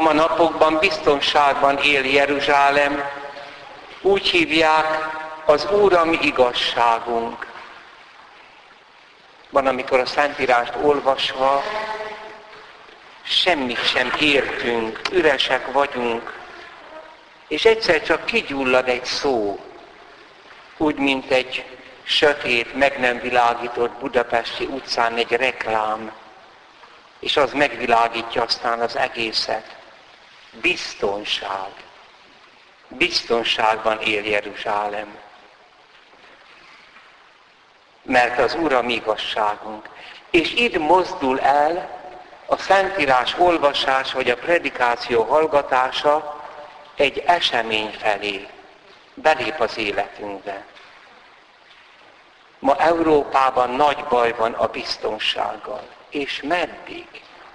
ma napokban biztonságban él Jeruzsálem, úgy hívják, az Úr a mi igazságunk. Van, amikor a Szentírást olvasva semmit sem értünk, üresek vagyunk, és egyszer csak kigyullad egy szó, úgy, mint egy sötét, meg nem világított budapesti utcán egy reklám, és az megvilágítja aztán az egészet. Biztonság. Biztonságban él Jeruzsálem. Mert az Úr a mi igazságunk. És itt mozdul el a Szentírás olvasás, vagy a predikáció hallgatása egy esemény felé. Belép az életünkbe. Ma Európában nagy baj van a biztonsággal. És meddig?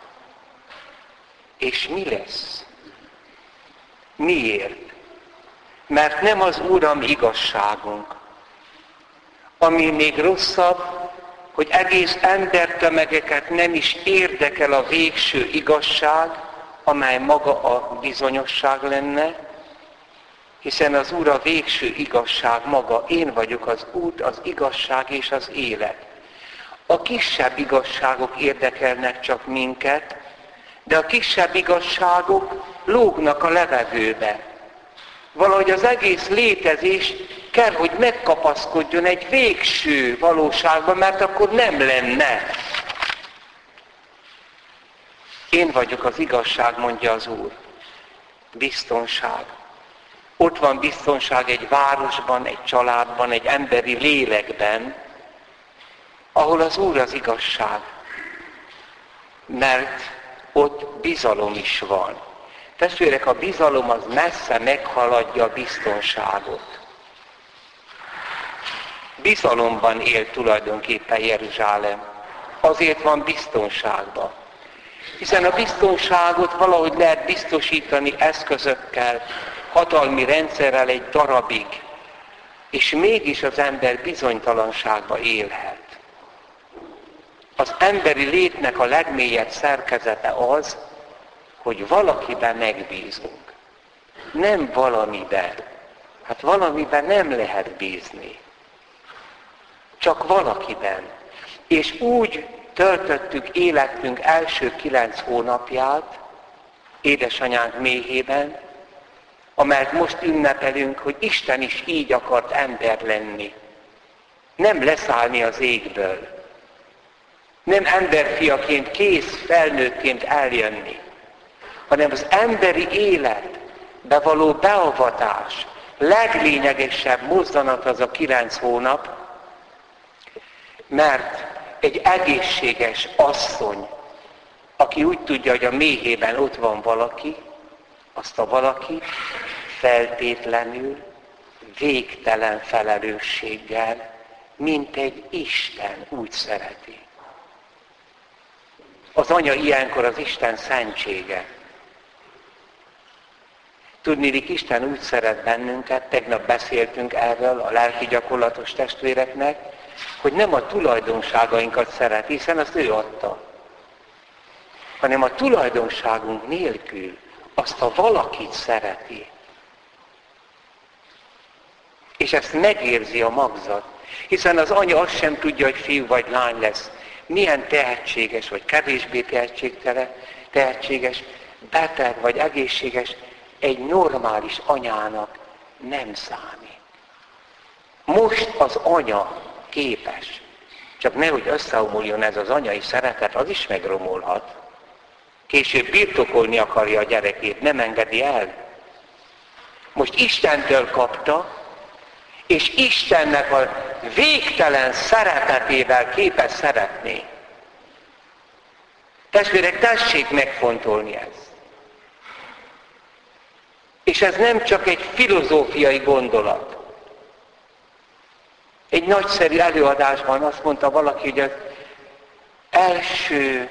És mi lesz? Miért? Mert nem az Úr a mi igazságunk. Ami még rosszabb, hogy egész embertömegeket nem is érdekel a végső igazság, amely maga a bizonyosság lenne, hiszen az Úr a végső igazság maga. Én vagyok az út, az igazság és az élet. A kisebb igazságok érdekelnek csak minket, de a kisebb igazságok lógnak a levegőbe. Valahogy az egész létezés kell, hogy megkapaszkodjon egy végső valóságban, mert akkor nem lenne. Én vagyok az igazság, mondja az Úr. Biztonság. Ott van biztonság egy városban, egy családban, egy emberi lélekben, ahol az Úr az igazság. Mert ott bizalom is van. Testvérek, a bizalom az messze meghaladja a biztonságot. Bizalomban él tulajdonképpen Jeruzsálem. Azért van biztonságban. Hiszen a biztonságot valahogy lehet biztosítani eszközökkel, hatalmi rendszerrel egy darabig, és mégis az ember bizonytalanságba élhet. Az emberi létnek a legmélyebb szerkezete az, hogy valakiben megbízunk. Nem valamiben. Hát valamiben nem lehet bízni. Csak valakiben. És úgy töltöttük életünk első 9 hónapját, édesanyánk méhében, amelyet most ünnepelünk, hogy Isten is így akart ember lenni. Nem leszállni az égből. Nem emberfiaként, kész felnőttként eljönni, hanem az emberi életbe való beavatás leglényegesebb mozzanat az a 9 hónap, mert egy egészséges asszony, aki úgy tudja, hogy a méhében ott van valaki, azt a valaki feltétlenül, végtelen felelősséggel, mint egy Isten úgy szereti. Az anya ilyenkor az Isten szentsége. Tudniillik, Isten úgy szeret bennünket, tegnap beszéltünk erről a lelki gyakorlatos testvéreknek, hogy nem a tulajdonságainkat szeret, hiszen azt ő adta, hanem a tulajdonságunk nélkül azt a valakit szereti. És ezt megérzi a magzat, hiszen az anya azt sem tudja, hogy fiú vagy lány lesz. Milyen tehetséges, vagy kevésbé tehetséges, beteg vagy egészséges, egy normális anyának nem számít. Most az anya képes, csak nehogy összeomoljon ez az anyai szeretet, az is megromolhat. Később birtokolni akarja a gyerekét, nem engedi el. Most Istentől kapta, és Istennek a végtelen szeretetével képes szeretni. Testvérek, tessék megfontolni ezt. És ez nem csak egy filozófiai gondolat. Egy nagyszerű előadásban azt mondta valaki, hogy az első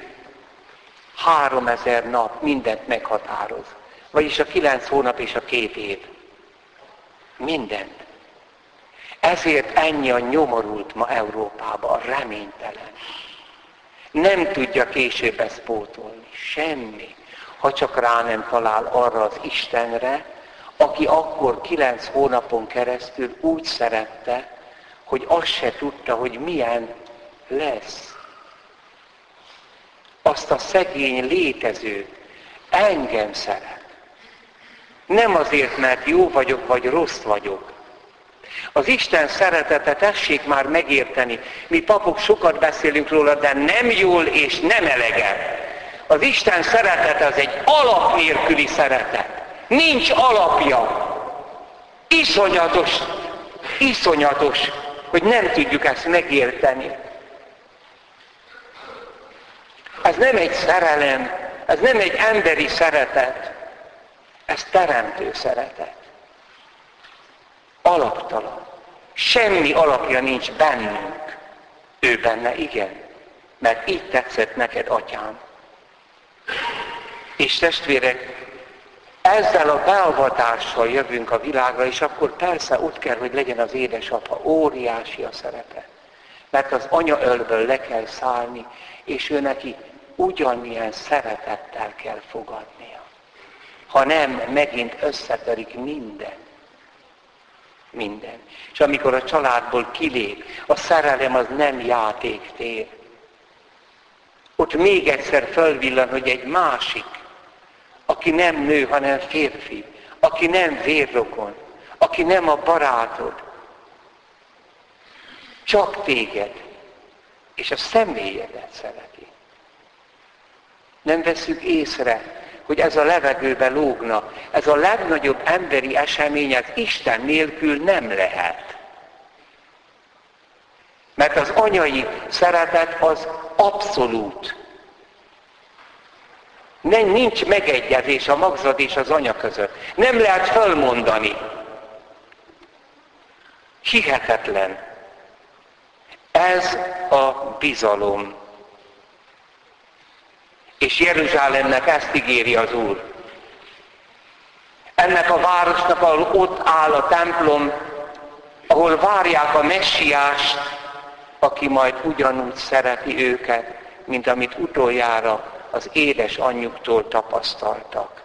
3000 nap mindent meghatároz. Vagyis a 9 hónap és a 2 év. Mindent. Ezért ennyi a nyomorult ma Európában, a reménytelen. Nem tudja később ezt pótolni. Semmi. ha csak rá nem talál arra az Istenre, aki akkor 9 hónapon keresztül úgy szerette, hogy azt se tudta, hogy milyen lesz. Azt a szegény létezőt engem szeret. Nem azért, mert jó vagyok, vagy rossz vagyok. Az Isten szeretete tessék már megérteni. Mi papok sokat beszélünk róla, de nem jól és nem eleget. Az Isten szeretete az egy alap nélküli szeretet. Nincs alapja. Iszonyatos, hogy nem tudjuk ezt megérteni. Ez nem egy szerelem, ez nem egy emberi szeretet, ez teremtő szeretet. Alaptalan. Semmi alapja nincs bennünk. Ő benne igen, mert így tetszett neked, atyám. És testvérek, ezzel a beavatással jövünk a világra, és akkor persze ott kell, hogy legyen az édesapa. Óriási a szerepe. Mert az anyaölből le kell szállni, és ő neki ugyanilyen szeretettel kell fogadnia. Ha nem, megint összetörik minden. Minden. És amikor a családból kilép, a szerelem az nem játéktér. Ott még egyszer fölvillan, hogy egy másik, aki nem nő, hanem férfi, aki nem vérrokon, aki nem a barátod, csak téged, és a személyedet szereti. Nem veszük észre, hogy ez a levegőben lógna, ez a legnagyobb emberi esemény, ez Isten nélkül nem lehet. Mert az anyai szeretet az abszolút. Nincs megegyezés a magzat és az anya között. Nem lehet fölmondani. Hihetetlen. Ez a bizalom. És Jeruzsálemnek ezt ígéri az Úr. Ennek a városnak, ahol ott áll a templom, ahol várják a messiást, aki majd ugyanúgy szereti őket, mint amit utoljára az édesanyjuktól tapasztaltak.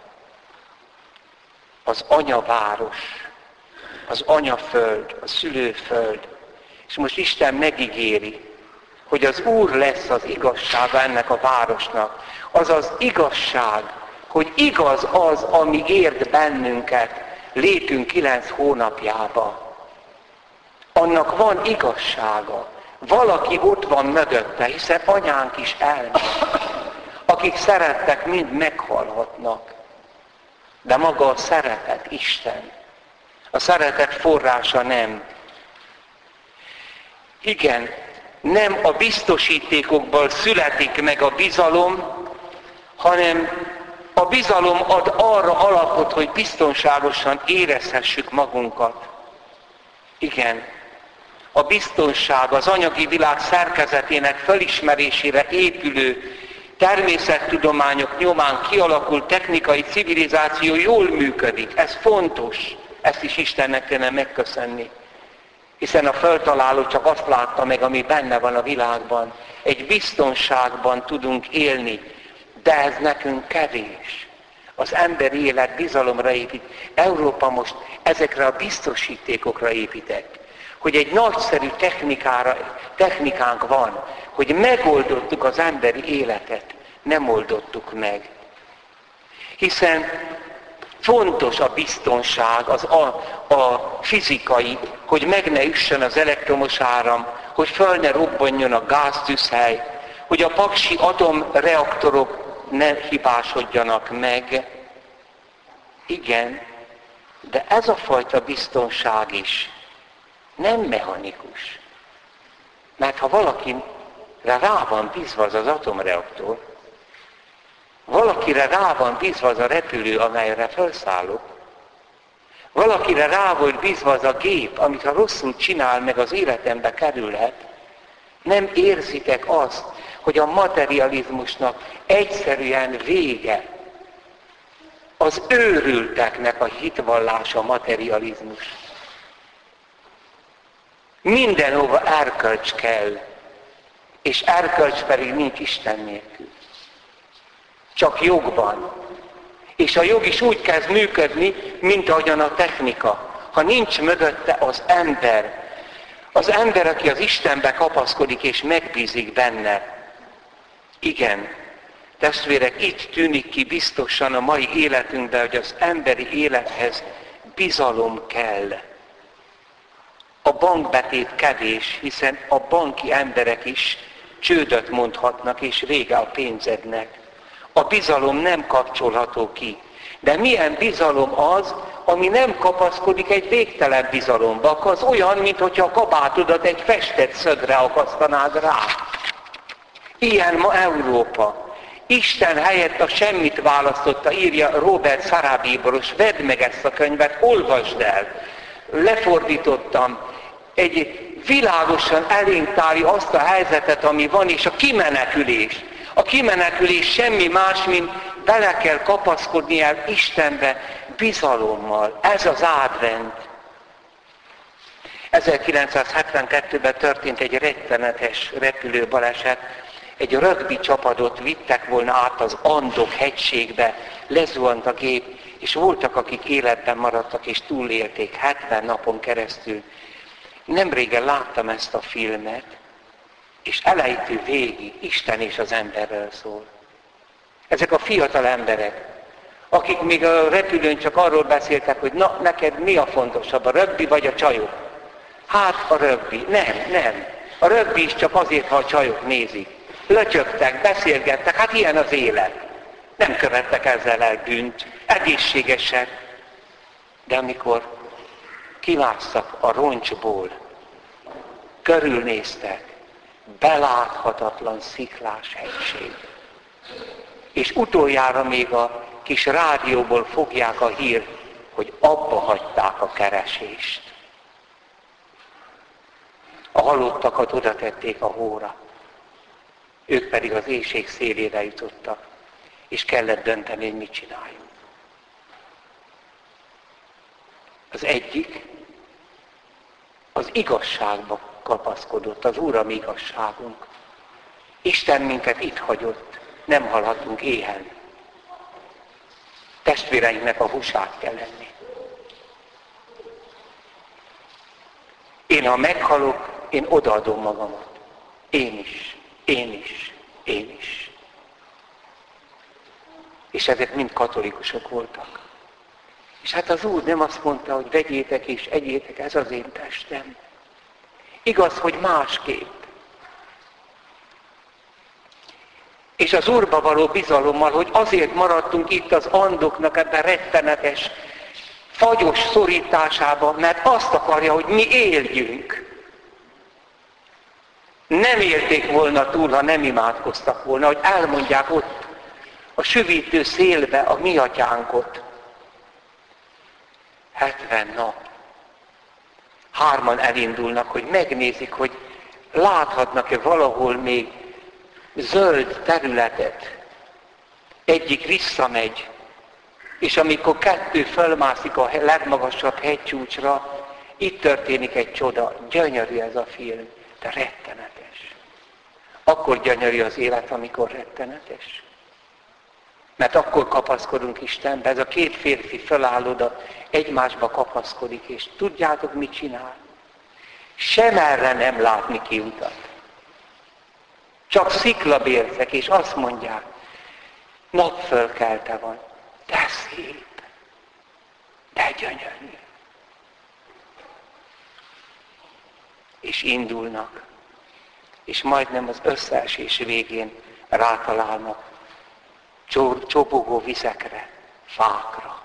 Az anyaváros, az anyaföld, a szülőföld. És most Isten megígéri, hogy az Úr lesz az igazsága ennek a városnak. Az az igazság, hogy igaz az, ami ért bennünket létünk 9 hónapjába. Annak van igazsága. Valaki ott van mögötte, hiszen anyánk is elmegy. Akik szerettek, mind meghalhatnak. De maga a szeretet Isten. A szeretet forrása nem. Igen, nem a biztosítékokból születik meg a bizalom, hanem a bizalom ad arra alapot, hogy biztonságosan érezhessük magunkat. Igen, a biztonság az anyagi világ szerkezetének felismerésére épülő természettudományok nyomán kialakult technikai civilizáció jól működik. Ez fontos. Ezt is Istennek kellene megköszönni. Hiszen a föltaláló csak azt látta meg, ami benne van a világban. Egy biztonságban tudunk élni, de ez nekünk kevés. Az emberi élet bizalomra épít. Európa most ezekre a biztosítékokra épített. Hogy egy nagyszerű technikánk van, hogy megoldottuk az emberi életet, nem oldottuk meg. Hiszen fontos a biztonság, a fizikai, hogy meg ne üssön az elektromos áram, hogy föl ne robbanjon a gáztűzhely, hogy a paksi atomreaktorok ne hibásodjanak meg. Igen, de ez a fajta biztonság is nem mechanikus. Mert ha valakire rá van bízva az atomreaktor, valakire rá van bízva az a repülő, amelyre felszállok, valakire rá volt bízva az a gép, amit ha rosszul csinál, meg az életembe kerülhet, nem érzitek azt, hogy a materializmusnak egyszerűen vége. Az őrülteknek a hitvallása materializmus. Mindenhova erkölcs kell, és erkölcs pedig nincs Isten nélkül. Csak jogban, És a jog is úgy kezd működni, mint ahogyan a technika. Ha nincs mögötte az ember, aki az Istenbe kapaszkodik és megbízik benne. Igen, testvérek, itt tűnik ki biztosan a mai életünkben, hogy az emberi élethez bizalom kell. A bankbetét kevés, hiszen a banki emberek is csődöt mondhatnak, és vége a pénzednek. A bizalom nem kapcsolható ki. De milyen bizalom az, ami nem kapaszkodik egy végtelen bizalomba, akkor az olyan, mintha a kabátodat egy festett szögre akasztanád rá. Ilyen ma Európa. Isten helyett a semmit választotta, írja Robert Sarah bíboros. Vedd meg ezt a könyvet, olvasd el. Lefordítottam. Egy világosan elénk tárja azt a helyzetet, ami van, és a kimenekülés. A kimenekülés semmi más, mint bele kell kapaszkodni el Istenbe bizalommal. Ez az advent. 1972-ben történt egy rettenetes repülőbaleset. Egy rögbi csapatot vittek volna át az Andok hegységbe, lezuhant a gép, és voltak, akik életben maradtak, és túlélték 70 napon keresztül. Nemrégen láttam ezt a filmet, és elejtő végig Isten és az emberről szól. Ezek a fiatal emberek, akik még a repülőn csak arról beszéltek, hogy na, neked mi a fontosabb, a rögbi vagy a csajok? Hát a rögbi. Nem. A rögbi is csak azért, ha a csajok nézik. Lötyögtek, beszélgettek, hát ilyen az élet. Nem követtek ezzel el bűnt, egészségesek. De amikor kimásztak a roncsból, körülnéztek, beláthatatlan sziklás hegység. És utoljára még a kis rádióból fogják a hírt, hogy abba hagyták a keresést. A halottakat oda tették a hóra. Ők pedig az éhség szélére jutottak, és kellett dönteni, hogy mit csináljunk. Az egyik az igazságba kapaszkodott, az Úr a mi igazságunk. Isten minket itt hagyott, nem halhatunk éhen. Testvéreinknek a húsát kell lenni. Én, ha meghalok, én odaadom magamat. Én is. És ezek mind katolikusok voltak. És hát az Úr nem azt mondta, hogy vegyétek és egyétek, ez az én testem. Igaz, hogy másképp. És az Úrba való bizalommal, hogy azért maradtunk itt az Andoknak ebben rettenetes, fagyos szorításában, mert azt akarja, hogy mi éljünk. Nem élték volna túl, ha nem imádkoztak volna, hogy elmondják ott a süvítő szélbe a mi atyánkot. 70 nap. Hárman elindulnak, hogy megnézik, hogy láthatnak-e valahol még zöld területet. Egyik visszamegy, és amikor kettő fölmászik a legmagasabb hegycsúcsra, itt történik egy csoda. Gyönyörű ez a film, de rettenetes. Akkor gyönyörű az élet, amikor rettenetes. Mert akkor kapaszkodunk Istenbe. Ez a két férfi föláll oda, egymásba kapaszkodik, és tudjátok, mit csinál? Sem erre nem látni kiutat. Csak sziklabércek, és azt mondják, napfölkelte van, de szép, de gyönyörű. És indulnak, és majdnem az összeesés végén rátalálnak csobogó vizekre, fákra.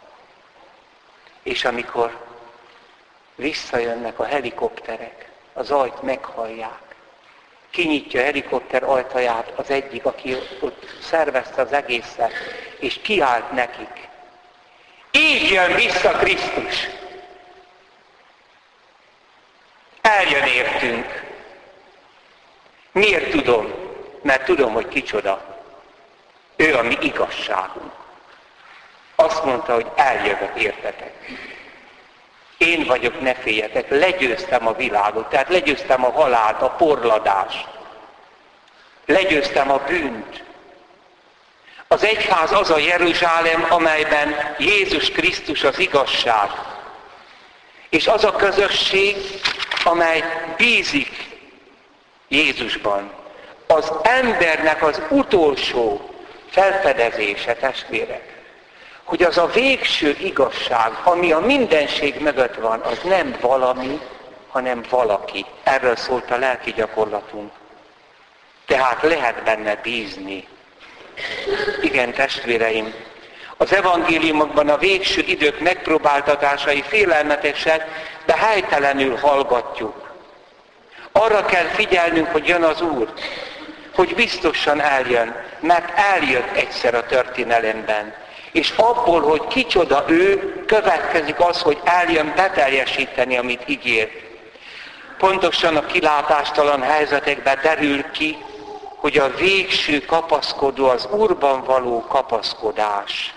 És amikor visszajönnek a helikopterek, az ajt meghallják, kinyitja a helikopter ajtaját az egyik, aki ott szervezte az egészet, és kiállt nekik. Így jön vissza Krisztus! Eljön értünk. Miért tudom? Mert tudom, hogy kicsoda. Ő a mi igazságunk. Azt mondta, hogy eljövök értetek. Én vagyok, ne féljetek, legyőztem a világot, tehát legyőztem a halált, a porladást. Legyőztem a bűnt. Az egyház az a Jeruzsálem, amelyben Jézus Krisztus az igazság. És az a közösség, amely bízik Jézusban. Az embernek az utolsó felfedezése, testvérek, hogy az a végső igazság, ami a mindenség mögött van, az nem valami, hanem valaki. Erről szólt a lelki gyakorlatunk. Tehát lehet benne bízni. Igen, testvéreim, az evangéliumokban a végső idők megpróbáltatásai félelmetesek, de helytelenül hallgatjuk. Arra kell figyelnünk, hogy jön az Úr, hogy biztosan eljön, mert eljött egyszer a történelemben. És abból, hogy kicsoda ő, következik az, hogy eljön beteljesíteni, amit ígért. Pontosan a kilátástalan helyzetekben derül ki, hogy a végső kapaszkodó az Úrban való kapaszkodás.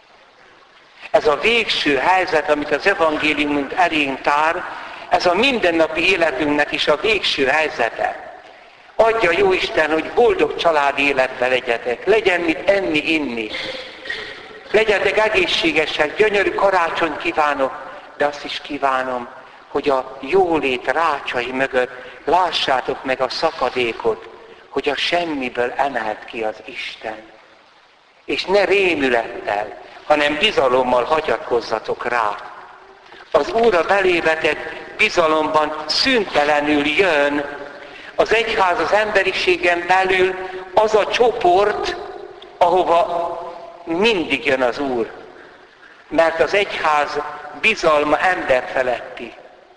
Ez a végső helyzet, amit az evangéliumunk elénk tár, ez a mindennapi életünknek is a végső helyzete. Adja Jóisten, hogy boldog családi életben legyetek, legyen mit enni, inni. Legyetek egészségesek, gyönyörű karácsonyt kívánok, de azt is kívánom, hogy a jólét rácsai mögött lássátok meg a szakadékot, hogy a semmiből emelt ki az Isten. És ne rémülettel, hanem bizalommal hagyatkozzatok rá. Az Úrra belévetett bizalomban szüntelenül jön. Az egyház az emberiségen belül az a csoport, ahova mindig jön az Úr. Mert az egyház bizalma emberfeletti.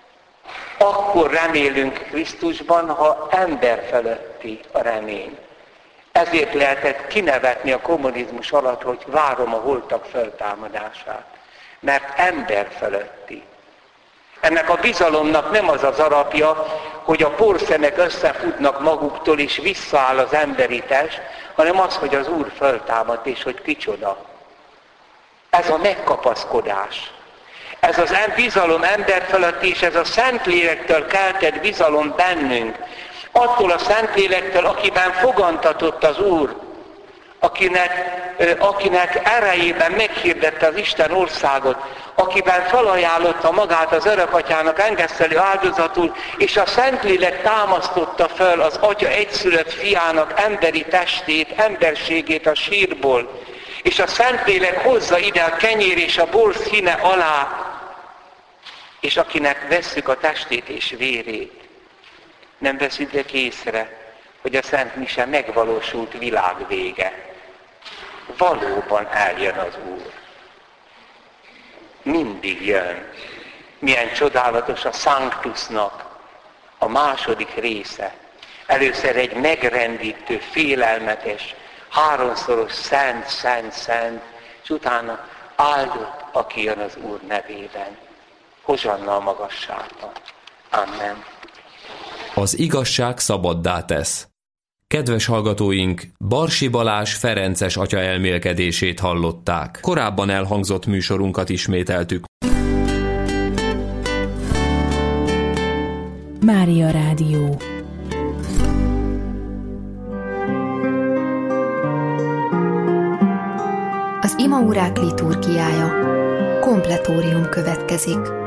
Akkor remélünk Krisztusban, ha emberfeletti a remény. Ezért lehetett kinevetni a kommunizmus alatt, hogy várom a holtak föltámadását. Mert emberfeletti. Ennek a bizalomnak nem az az alapja, hogy a porszemek összefutnak maguktól és visszaáll az emberi test, hanem az, hogy az Úr föltámad és hogy kicsoda. Ez a megkapaszkodás. Ez az bizalom ember fölött, és ez a Szentlélektől keltett bizalom bennünk. Attól a Szentlélektől, akiben fogantatott az Úr, akinek erejében meghirdette az Isten országot, akiben felajánlotta magát az Örökatyának engesztelő áldozatul, és a Szentlélek támasztotta föl az Atya egyszülött fiának emberi testét, emberségét a sírból, és a Szentlélek hozza ide a kenyér és a bor színe alá, és akinek vesszük a testét és vérét, nem veszünk észre, hogy a Szent Mise megvalósult világvége. Valóban eljön az Úr. Mindig jön. Milyen csodálatos a Sanctusnak a második része. Először egy megrendítő, félelmetes, háromszoros szent, szent, szent, és utána áldott, aki jön az Úr nevében. Hozsanna a magasságba. Amen. Az igazság szabaddá tesz. Kedves hallgatóink, Barsi Balázs ferences atya elmélkedését hallották. Korábban elhangzott műsorunkat ismételtük. Mária Rádió. Az imaórák liturgiája. Kompletórium következik.